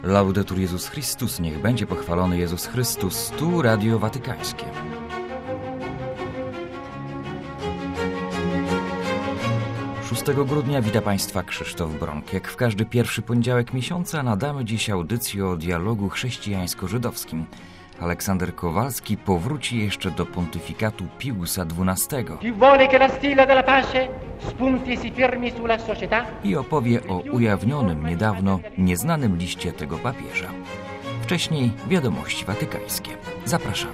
Laudetur Jezus Chrystus, niech będzie pochwalony Jezus Chrystus, tu Radio Watykańskie. Grudnia wita Państwa Krzysztof Bronk. Jak w każdy pierwszy poniedziałek miesiąca nadamy dziś audycję o dialogu chrześcijańsko-żydowskim. Aleksander Kowalski powróci jeszcze do pontyfikatu Piusa XII i opowie o ujawnionym niedawno nieznanym liście tego papieża. Wcześniej wiadomości watykańskie. Zapraszamy.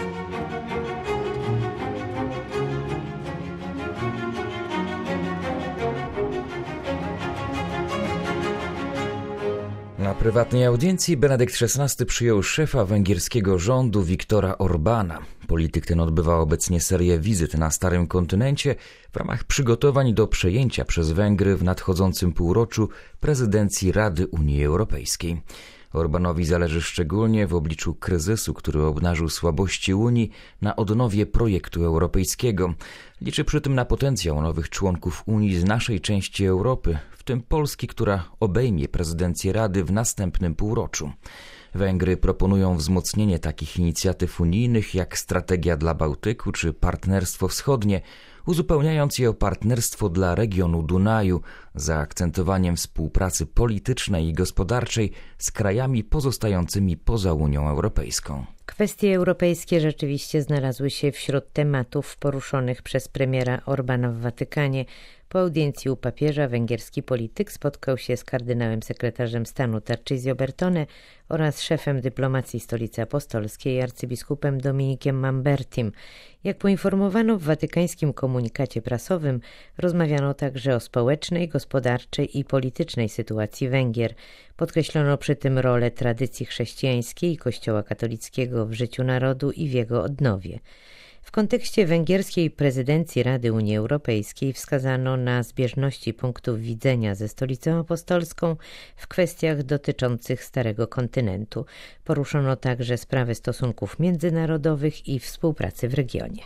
Na prywatnej audiencji Benedykt XVI przyjął szefa węgierskiego rządu Viktora Orbána. Polityk ten odbywa obecnie serię wizyt na Starym Kontynencie w ramach przygotowań do przejęcia przez Węgry w nadchodzącym półroczu prezydencji Rady Unii Europejskiej. Orbánowi zależy szczególnie w obliczu kryzysu, który obnażył słabości Unii, na odnowie projektu europejskiego. Liczy przy tym na potencjał nowych członków Unii z naszej części Europy, w tym Polski, która obejmie prezydencję Rady w następnym półroczu. Węgry proponują wzmocnienie takich inicjatyw unijnych jak Strategia dla Bałtyku czy Partnerstwo Wschodnie, uzupełniając je o partnerstwo dla regionu Dunaju, za akcentowaniem współpracy politycznej i gospodarczej z krajami pozostającymi poza Unią Europejską. Kwestie europejskie rzeczywiście znalazły się wśród tematów poruszonych przez premiera Orbána w Watykanie. Po audiencji u papieża węgierski polityk spotkał się z kardynałem sekretarzem stanu Tarcisio Bertone oraz szefem dyplomacji Stolicy Apostolskiej arcybiskupem Dominikiem Mambertim. Jak poinformowano w watykańskim komunikacie prasowym, rozmawiano także o społecznej, gospodarczej i politycznej sytuacji Węgier. Podkreślono przy tym rolę tradycji chrześcijańskiej i Kościoła katolickiego w życiu narodu i w jego odnowie. W kontekście węgierskiej prezydencji Rady Unii Europejskiej wskazano na zbieżności punktów widzenia ze Stolicą Apostolską w kwestiach dotyczących Starego Kontynentu. Poruszono także sprawy stosunków międzynarodowych i współpracy w regionie.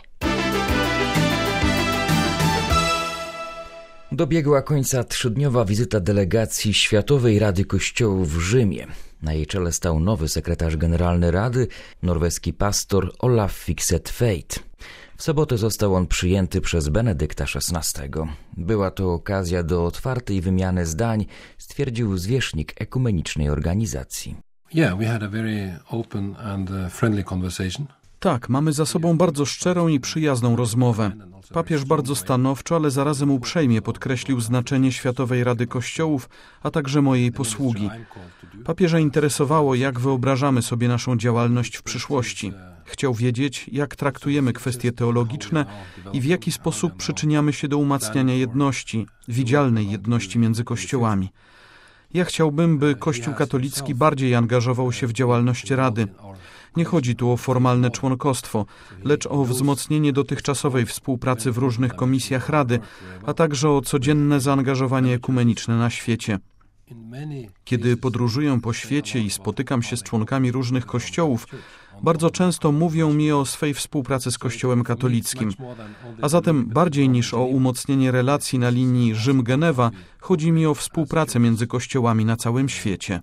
Dobiegła końca trzydniowa wizyta delegacji Światowej Rady Kościołów w Rzymie. Na jej czele stał nowy sekretarz generalny Rady, norweski pastor Olaf Fikseth-Tveit. W sobotę został on przyjęty przez Benedykta XVI. Była to okazja do otwartej wymiany zdań, stwierdził zwierzchnik ekumenicznej organizacji. Yeah, we had a very open and friendly conversation. Tak, mamy za sobą bardzo szczerą i przyjazną rozmowę. Papież bardzo stanowczo, ale zarazem uprzejmie podkreślił znaczenie Światowej Rady Kościołów, a także mojej posługi. Papieża interesowało, jak wyobrażamy sobie naszą działalność w przyszłości. Chciał wiedzieć, jak traktujemy kwestie teologiczne i w jaki sposób przyczyniamy się do umacniania jedności, widzialnej jedności między kościołami. Ja chciałbym, by Kościół katolicki bardziej angażował się w działalność Rady. Nie chodzi tu o formalne członkostwo, lecz o wzmocnienie dotychczasowej współpracy w różnych komisjach Rady, a także o codzienne zaangażowanie ekumeniczne na świecie. Kiedy podróżuję po świecie i spotykam się z członkami różnych kościołów, bardzo często mówią mi o swej współpracy z Kościołem katolickim. A zatem bardziej niż o umocnienie relacji na linii Rzym-Genewa, chodzi mi o współpracę między kościołami na całym świecie.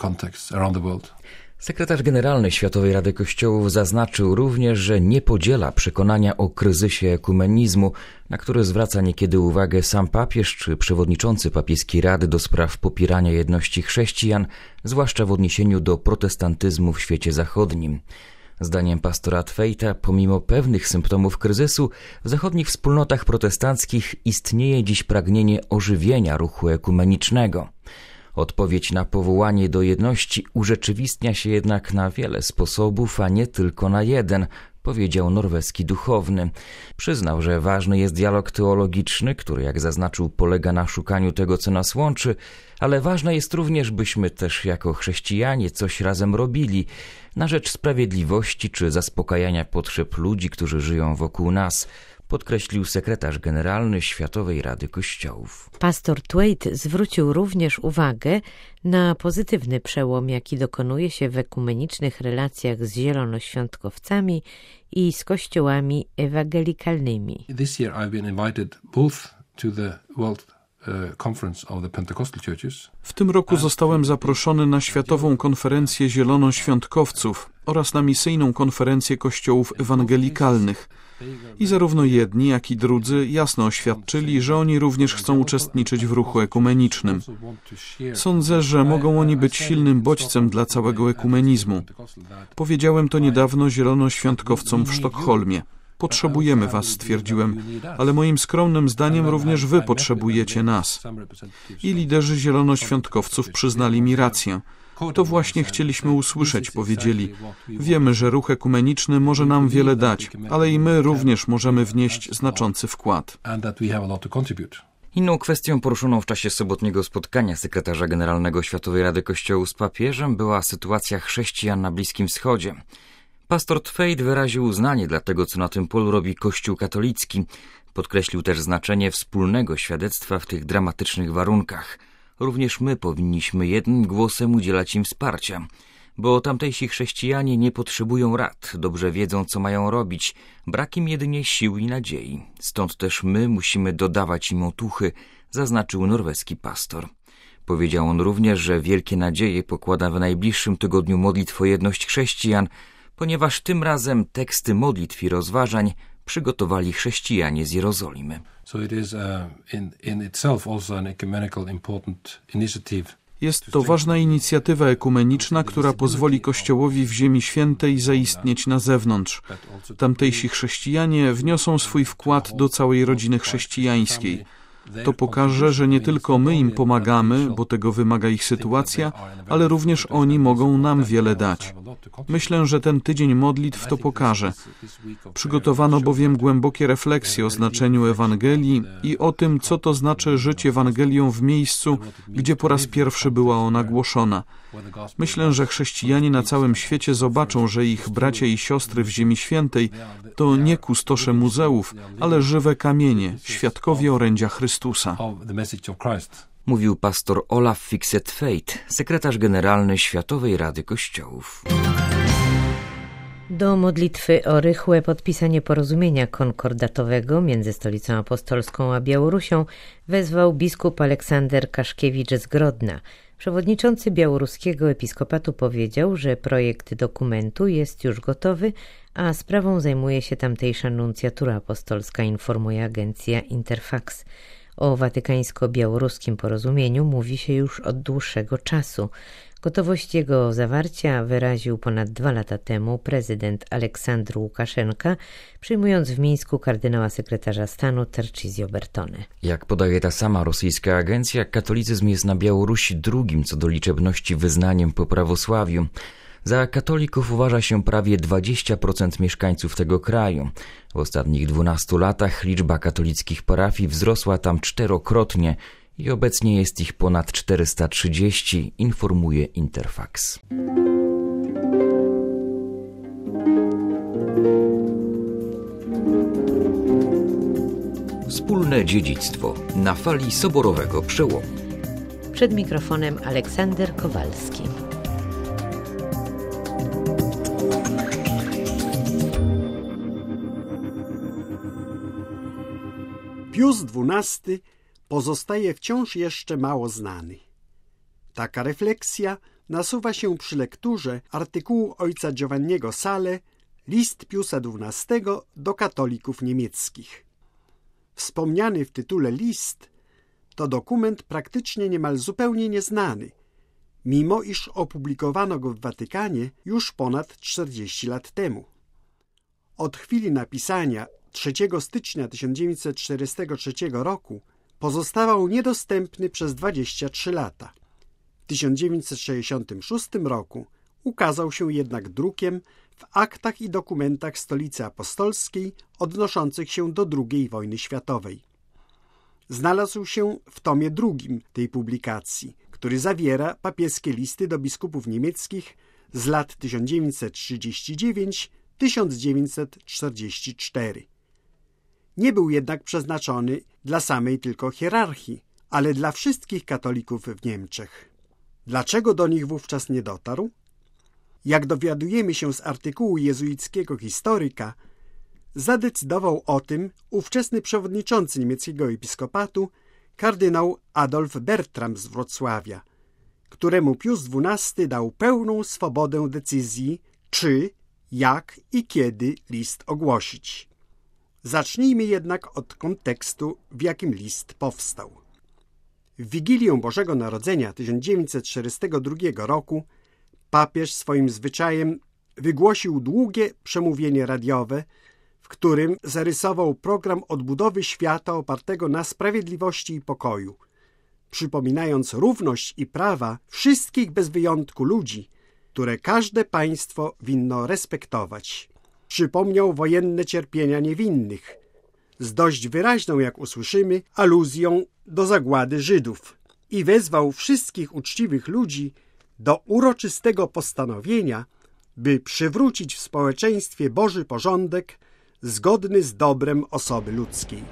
Sekretarz generalny Światowej Rady Kościołów zaznaczył również, że nie podziela przekonania o kryzysie ekumenizmu, na który zwraca niekiedy uwagę sam papież czy przewodniczący papieskiej Rady do spraw popierania jedności chrześcijan, zwłaszcza w odniesieniu do protestantyzmu w świecie zachodnim. Zdaniem pastora Tveita, pomimo pewnych symptomów kryzysu, w zachodnich wspólnotach protestanckich istnieje dziś pragnienie ożywienia ruchu ekumenicznego. Odpowiedź na powołanie do jedności urzeczywistnia się jednak na wiele sposobów, a nie tylko na jeden, powiedział norweski duchowny. Przyznał, że ważny jest dialog teologiczny, który, jak zaznaczył, polega na szukaniu tego, co nas łączy, ale ważne jest również, byśmy też jako chrześcijanie coś razem robili na rzecz sprawiedliwości czy zaspokajania potrzeb ludzi, którzy żyją wokół nas, podkreślił sekretarz generalny Światowej Rady Kościołów. Pastor Tveit zwrócił również uwagę na pozytywny przełom, jaki dokonuje się w ekumenicznych relacjach z zielonoświątkowcami i z kościołami ewangelikalnymi. This year I've been invited both to the World W tym roku zostałem zaproszony na Światową Konferencję Zielonoświątkowców oraz na misyjną konferencję kościołów ewangelikalnych. I zarówno jedni, jak i drudzy jasno oświadczyli, że oni również chcą uczestniczyć w ruchu ekumenicznym. Sądzę, że mogą oni być silnym bodźcem dla całego ekumenizmu. Powiedziałem to niedawno zielonoświątkowcom w Sztokholmie. Potrzebujemy was, stwierdziłem, ale moim skromnym zdaniem również wy potrzebujecie nas. I liderzy zielonoświątkowców przyznali mi rację. To właśnie chcieliśmy usłyszeć, powiedzieli. Wiemy, że ruch ekumeniczny może nam wiele dać, ale i my również możemy wnieść znaczący wkład. Inną kwestią poruszoną w czasie sobotniego spotkania sekretarza generalnego Światowej Rady Kościołów z papieżem była sytuacja chrześcijan na Bliskim Wschodzie. Pastor Tveit wyraził uznanie dla tego, co na tym polu robi Kościół katolicki. Podkreślił też znaczenie wspólnego świadectwa w tych dramatycznych warunkach. Również my powinniśmy jednym głosem udzielać im wsparcia, bo tamtejsi chrześcijanie nie potrzebują rad, dobrze wiedzą, co mają robić, brak im jedynie sił i nadziei. Stąd też my musimy dodawać im otuchy, zaznaczył norweski pastor. Powiedział on również, że wielkie nadzieje pokłada w najbliższym tygodniu modlitw o jedność chrześcijan, ponieważ tym razem teksty modlitw i rozważań przygotowali chrześcijanie z Jerozolimy. Jest to ważna inicjatywa ekumeniczna, która pozwoli Kościołowi w Ziemi Świętej zaistnieć na zewnątrz. Tamtejsi chrześcijanie wniosą swój wkład do całej rodziny chrześcijańskiej. To pokaże, że nie tylko my im pomagamy, bo tego wymaga ich sytuacja, ale również oni mogą nam wiele dać. Myślę, że ten tydzień modlitw to pokaże. Przygotowano bowiem głębokie refleksje o znaczeniu Ewangelii i o tym, co to znaczy żyć Ewangelią w miejscu, gdzie po raz pierwszy była ona głoszona. Myślę, że chrześcijanie na całym świecie zobaczą, że ich bracia i siostry w Ziemi Świętej to nie kustosze muzeów, ale żywe kamienie, świadkowie orędzia Chrystusa. Mówił pastor Olaf Fixet-Tveit, sekretarz generalny Światowej Rady Kościołów. Do modlitwy o rychłe podpisanie porozumienia konkordatowego między Stolicą Apostolską a Białorusią wezwał biskup Aleksander Kaszkiewicz z Grodna. Przewodniczący białoruskiego episkopatu powiedział, że projekt dokumentu jest już gotowy, a sprawą zajmuje się tamtejsza nuncjatura apostolska, informuje agencja Interfax. O watykańsko-białoruskim porozumieniu mówi się już od dłuższego czasu. Gotowość jego zawarcia wyraził ponad 2 lata temu prezydent Aleksandr Łukaszenka, przyjmując w Mińsku kardynała sekretarza stanu Tarcisio Bertone. Jak podaje ta sama rosyjska agencja, katolicyzm jest na Białorusi drugim co do liczebności wyznaniem po prawosławiu. Za katolików uważa się prawie 20% mieszkańców tego kraju. W ostatnich 12 latach liczba katolickich parafii wzrosła tam 4-krotnie i obecnie jest ich ponad 430, informuje Interfax. Wspólne dziedzictwo na fali soborowego przełomu. Przed mikrofonem Aleksander Kowalski. Pius XII pozostaje wciąż jeszcze mało znany. Taka refleksja nasuwa się przy lekturze artykułu ojca Giovanniego Sale List Piusa XII do katolików niemieckich. Wspomniany w tytule list to dokument praktycznie niemal zupełnie nieznany, mimo iż opublikowano go w Watykanie już ponad 40 lat temu. Od chwili napisania 3 stycznia 1943 roku pozostawał niedostępny przez 23 lata. W 1966 roku ukazał się jednak drukiem w aktach i dokumentach Stolicy Apostolskiej odnoszących się do II wojny światowej. Znalazł się w tomie drugim tej publikacji, który zawiera papieskie listy do biskupów niemieckich z lat 1939-1944. Nie był jednak przeznaczony dla samej tylko hierarchii, ale dla wszystkich katolików w Niemczech. Dlaczego do nich wówczas nie dotarł? Jak dowiadujemy się z artykułu jezuickiego historyka, zadecydował o tym ówczesny przewodniczący niemieckiego episkopatu, kardynał Adolf Bertram z Wrocławia, któremu Pius XII dał pełną swobodę decyzji, czy, jak i kiedy list ogłosić. Zacznijmy jednak od kontekstu, w jakim list powstał. W Wigilię Bożego Narodzenia 1942 roku papież swoim zwyczajem wygłosił długie przemówienie radiowe, w którym zarysował program odbudowy świata opartego na sprawiedliwości i pokoju, przypominając równość i prawa wszystkich bez wyjątku ludzi, które każde państwo winno respektować. Przypomniał wojenne cierpienia niewinnych, z dość wyraźną, jak usłyszymy, aluzją do zagłady Żydów i wezwał wszystkich uczciwych ludzi do uroczystego postanowienia, by przywrócić w społeczeństwie Boży porządek zgodny z dobrem osoby ludzkiej.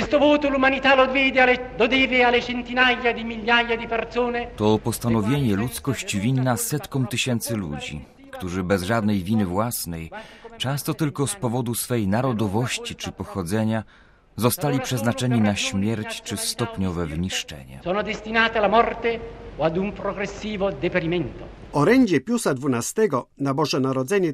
To postanowienie ludzkość winna setkom tysięcy ludzi, którzy bez żadnej winy własnej, często tylko z powodu swej narodowości czy pochodzenia, zostali przeznaczeni na śmierć czy stopniowe wyniszczenie. Orędzie Piusa XII na Boże Narodzenie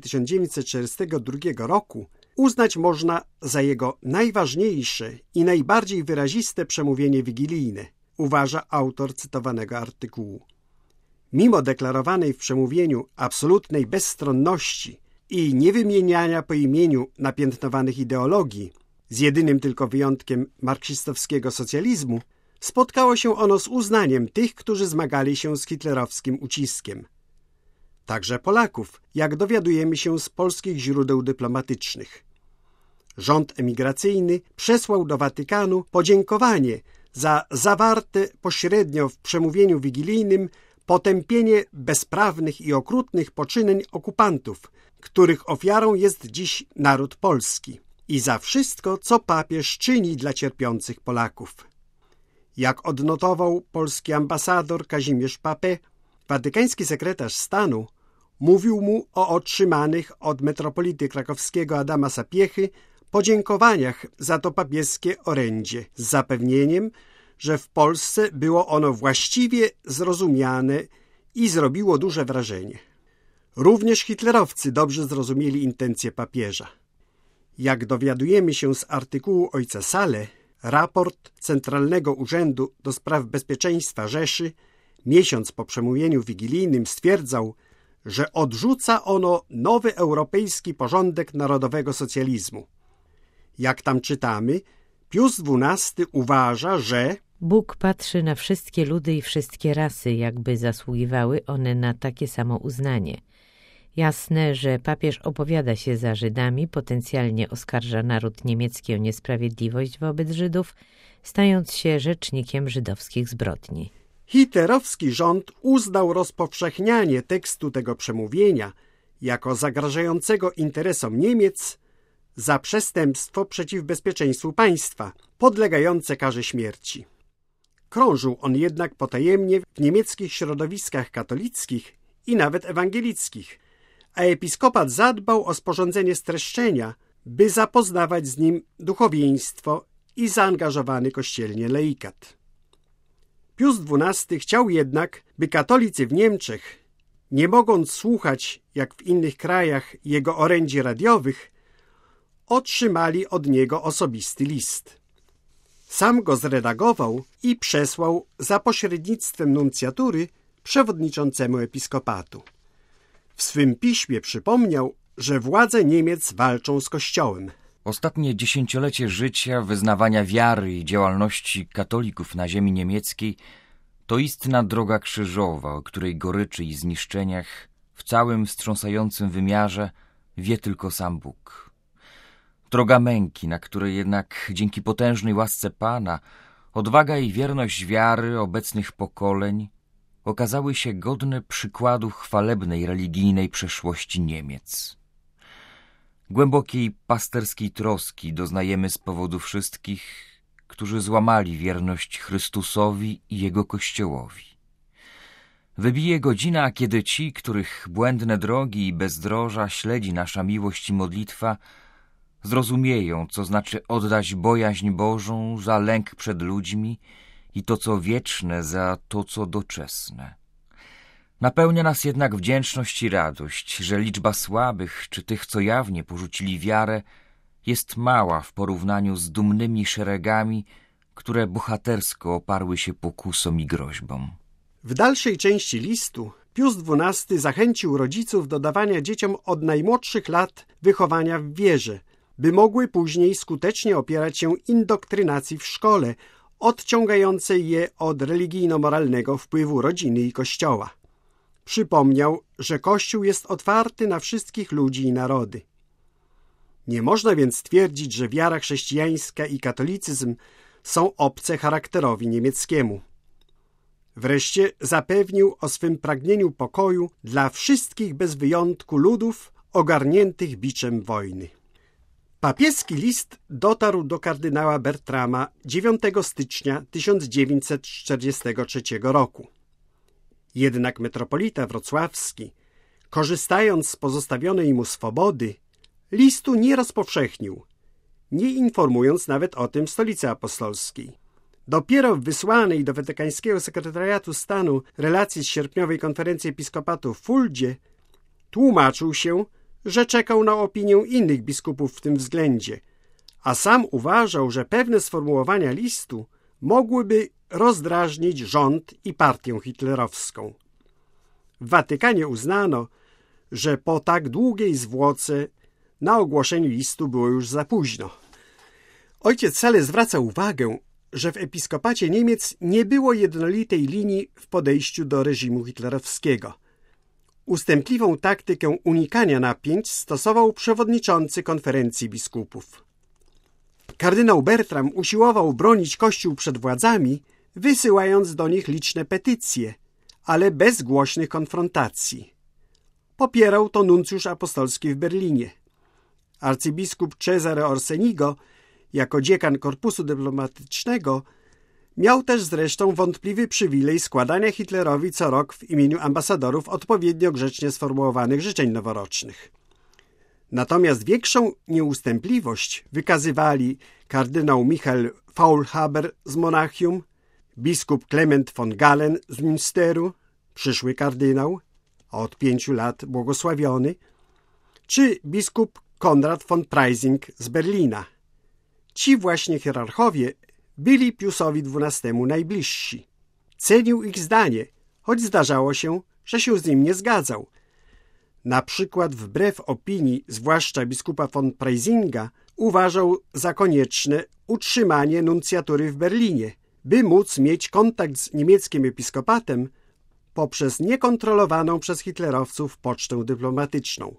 1942 roku uznać można za jego najważniejsze i najbardziej wyraziste przemówienie wigilijne, uważa autor cytowanego artykułu. Mimo deklarowanej w przemówieniu absolutnej bezstronności i niewymieniania po imieniu napiętnowanych ideologii, z jedynym tylko wyjątkiem marksistowskiego socjalizmu, spotkało się ono z uznaniem tych, którzy zmagali się z hitlerowskim uciskiem. Także Polaków, jak dowiadujemy się z polskich źródeł dyplomatycznych. Rząd emigracyjny przesłał do Watykanu podziękowanie za zawarte pośrednio w przemówieniu wigilijnym potępienie bezprawnych i okrutnych poczynań okupantów, których ofiarą jest dziś naród polski, i za wszystko, co papież czyni dla cierpiących Polaków. Jak odnotował polski ambasador Kazimierz Papé, watykański sekretarz stanu mówił mu o otrzymanych od metropolity krakowskiego Adama Sapiechy podziękowaniach za to papieskie orędzie, z zapewnieniem, że w Polsce było ono właściwie zrozumiane i zrobiło duże wrażenie. Również hitlerowcy dobrze zrozumieli intencje papieża. Jak dowiadujemy się z artykułu ojca Sale, raport Centralnego Urzędu do Spraw Bezpieczeństwa Rzeszy miesiąc po przemówieniu wigilijnym stwierdzał, że odrzuca ono nowy europejski porządek narodowego socjalizmu. Jak tam czytamy, Pius XII uważa, że Bóg patrzy na wszystkie ludy i wszystkie rasy, jakby zasługiwały one na takie samo uznanie. Jasne, że papież opowiada się za Żydami, potencjalnie oskarża naród niemiecki o niesprawiedliwość wobec Żydów, stając się rzecznikiem żydowskich zbrodni. hitlerowski rząd uznał rozpowszechnianie tekstu tego przemówienia jako zagrażającego interesom Niemiec za przestępstwo przeciw bezpieczeństwu państwa, podlegające karze śmierci. Krążył on jednak potajemnie w niemieckich środowiskach katolickich i nawet ewangelickich, a episkopat zadbał o sporządzenie streszczenia, by zapoznawać z nim duchowieństwo i zaangażowany kościelnie laikat. Pius XII chciał jednak, by katolicy w Niemczech, nie mogąc słuchać, jak w innych krajach, jego orędzi radiowych, otrzymali od niego osobisty list. Sam go zredagował i przesłał za pośrednictwem nuncjatury przewodniczącemu episkopatu. W swym piśmie przypomniał, że władze Niemiec walczą z Kościołem. Ostatnie dziesięciolecie życia, wyznawania wiary i działalności katolików na ziemi niemieckiej to istna droga krzyżowa, o której goryczy i zniszczeniach w całym wstrząsającym wymiarze wie tylko sam Bóg. Droga męki, na której jednak dzięki potężnej łasce Pana odwaga i wierność wiary obecnych pokoleń okazały się godne przykładu chwalebnej religijnej przeszłości Niemiec. Głębokiej pasterskiej troski doznajemy z powodu wszystkich, którzy złamali wierność Chrystusowi i Jego Kościołowi. Wybije godzina, kiedy ci, których błędne drogi i bezdroża śledzi nasza miłość i modlitwa, zrozumieją, co znaczy oddać bojaźń Bożą za lęk przed ludźmi i to, co wieczne, za to, co doczesne. Napełnia nas jednak wdzięczność i radość, że liczba słabych, czy tych, co jawnie porzucili wiarę, jest mała w porównaniu z dumnymi szeregami, które bohatersko oparły się pokusom i groźbom. W dalszej części listu Pius XII zachęcił rodziców do dawania dzieciom od najmłodszych lat wychowania w wierze, by mogły później skutecznie opierać się indoktrynacji w szkole, odciągającej je od religijno-moralnego wpływu rodziny i Kościoła. Przypomniał, że Kościół jest otwarty na wszystkich ludzi i narody. Nie można więc twierdzić, że wiara chrześcijańska i katolicyzm są obce charakterowi niemieckiemu. Wreszcie zapewnił o swym pragnieniu pokoju dla wszystkich bez wyjątku ludów ogarniętych biczem wojny. Papieski list dotarł do kardynała Bertrama 9 stycznia 1943 roku. Jednak metropolita wrocławski, korzystając z pozostawionej mu swobody, listu nie rozpowszechnił, nie informując nawet o tym Stolicy Apostolskiej. Dopiero w wysłanej do Watykańskiego Sekretariatu Stanu relacji z sierpniowej konferencji episkopatu w Fuldzie tłumaczył się, że czekał na opinię innych biskupów w tym względzie, a sam uważał, że pewne sformułowania listu mogłyby rozdrażnić rząd i partię hitlerowską. W Watykanie uznano, że po tak długiej zwłoce na ogłoszenie listu było już za późno. Ojciec Sale zwraca uwagę, że w episkopacie Niemiec nie było jednolitej linii w podejściu do reżimu hitlerowskiego. Ustępliwą taktykę unikania napięć stosował przewodniczący konferencji biskupów. Kardynał Bertram usiłował bronić Kościół przed władzami, wysyłając do nich liczne petycje, ale bez głośnych konfrontacji. Popierał to nuncjusz apostolski w Berlinie. Arcybiskup Cesare Orsenigo, jako dziekan korpusu dyplomatycznego, miał też zresztą wątpliwy przywilej składania Hitlerowi co rok w imieniu ambasadorów odpowiednio grzecznie sformułowanych życzeń noworocznych. Natomiast większą nieustępliwość wykazywali kardynał Michael Faulhaber z Monachium, biskup Klement von Galen z Münsteru, przyszły kardynał, a od 5 lat błogosławiony, czy biskup Konrad von Preysing z Berlina. Ci właśnie hierarchowie byli Piusowi XII najbliżsi. Cenił ich zdanie, choć zdarzało się, że się z nim nie zgadzał. Na przykład wbrew opinii, zwłaszcza biskupa von Preysinga, uważał za konieczne utrzymanie nuncjatury w Berlinie, by móc mieć kontakt z niemieckim episkopatem poprzez niekontrolowaną przez hitlerowców pocztę dyplomatyczną.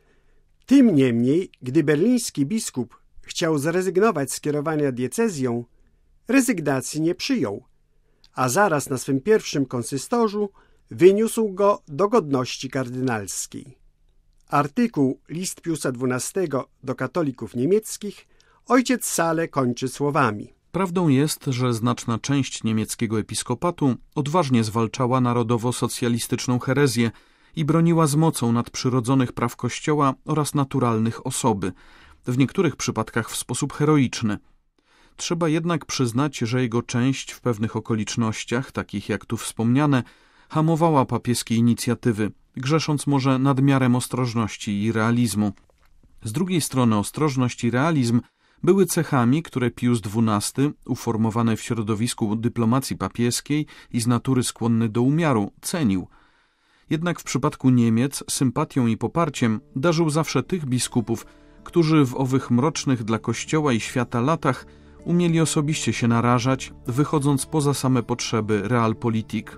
Tym niemniej, gdy berliński biskup chciał zrezygnować z kierowania diecezją, rezygnacji nie przyjął, a zaraz na swym pierwszym konsystorzu wyniósł go do godności kardynalskiej. Artykuł List Piusa XII do katolików niemieckich ojciec Sale kończy słowami. Prawdą jest, że znaczna część niemieckiego episkopatu odważnie zwalczała narodowo-socjalistyczną herezję i broniła z mocą nadprzyrodzonych praw Kościoła oraz naturalnych osoby, w niektórych przypadkach w sposób heroiczny. Trzeba jednak przyznać, że jego część w pewnych okolicznościach, takich jak tu wspomniane, hamowała papieskie inicjatywy, grzesząc może nadmiarem ostrożności i realizmu. Z drugiej strony ostrożność i realizm były cechami, które Pius XII, uformowany w środowisku dyplomacji papieskiej i z natury skłonny do umiaru, cenił. Jednak w przypadku Niemiec sympatią i poparciem darzył zawsze tych biskupów, którzy w owych mrocznych dla Kościoła i świata latach umieli osobiście się narażać, wychodząc poza same potrzeby realpolitik.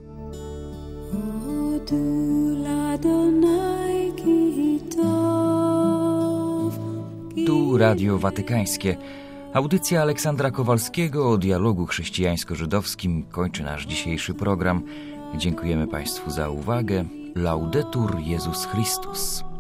Tu Radio Watykańskie. Audycja Aleksandra Kowalskiego o dialogu chrześcijańsko-żydowskim kończy nasz dzisiejszy program. Dziękujemy Państwu za uwagę. Laudetur Jezus Chrystus.